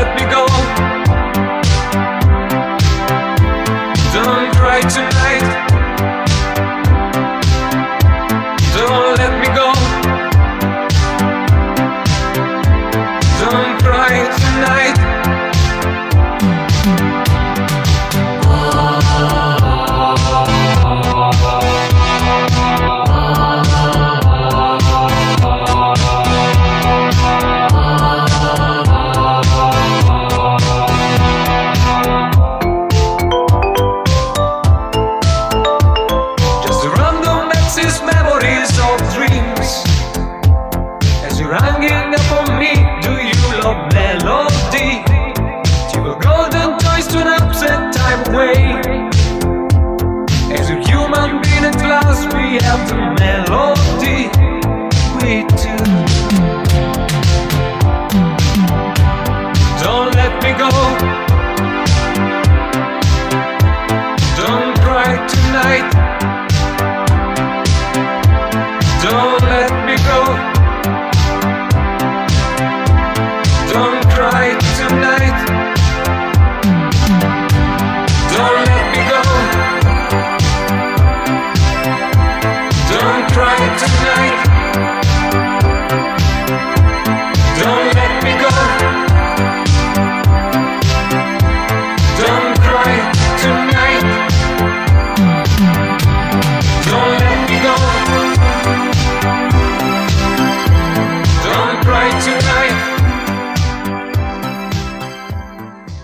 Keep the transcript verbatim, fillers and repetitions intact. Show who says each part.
Speaker 1: let me go. Don't cry tonight. Don't let me go. Don't cry tonight. These memories of dreams, as you're hanging up on me, do you love melody? Your golden toys to an upset time away. As a human being at last, we have the melody. We do. Don't let me go. Don't cry tonight. Don't let me go. Don't cry tonight. Don't let me go. Don't cry tonight.